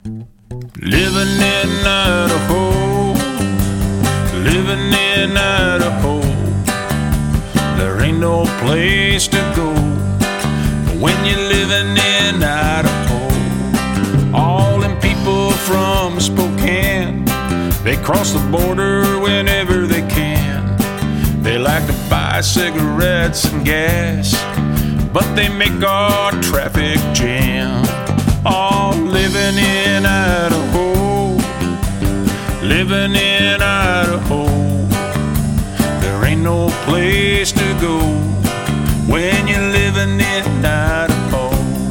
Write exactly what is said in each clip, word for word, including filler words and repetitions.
Living in Idaho, living in Idaho. There ain't no place to go when you're living in Idaho. All them people from Spokane, they cross the border whenever they can. They like to buy cigarettes and gas, but they make our traffic jam. All living in Idaho, living in Idaho. There ain't no place to go when you're living in Idaho.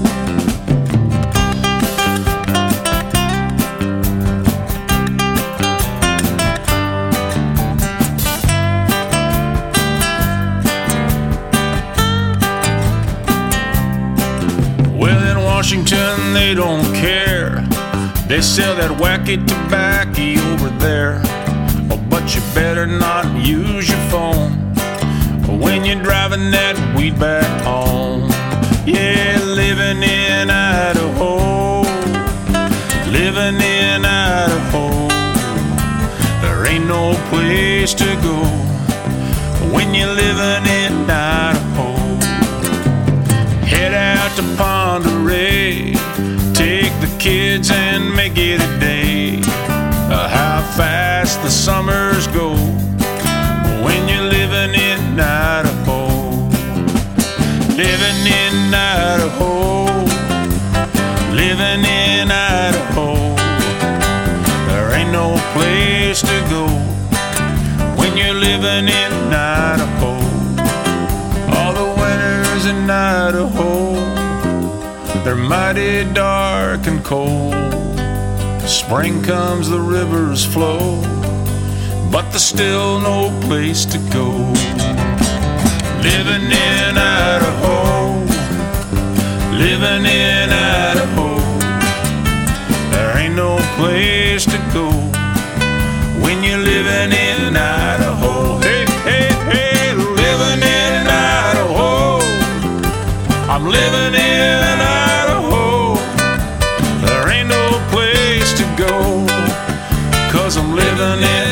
Well, in Washington they don't care. They sell that wacky tobacco over there. Oh, but you better not use your phone when you're driving that weed back home. Yeah, living in Idaho, living in Idaho. There ain't no place to go when you're living in Idaho. Head out to Ponderay, take the kids and make it a day. Uh, how fast the summers go when you're living in Idaho. Living in Idaho, living in Idaho. There ain't no place to go when you're living in Idaho. All the winters in Idaho, they're mighty dark and cold. Spring comes, the rivers flow, but there's still no place to go. Living in Idaho, living in Idaho. There ain't no place to go when you're living in Idaho. Hey, hey, hey, living in Idaho. I'm living in Idaho. There ain't no place to go, 'cause I'm living in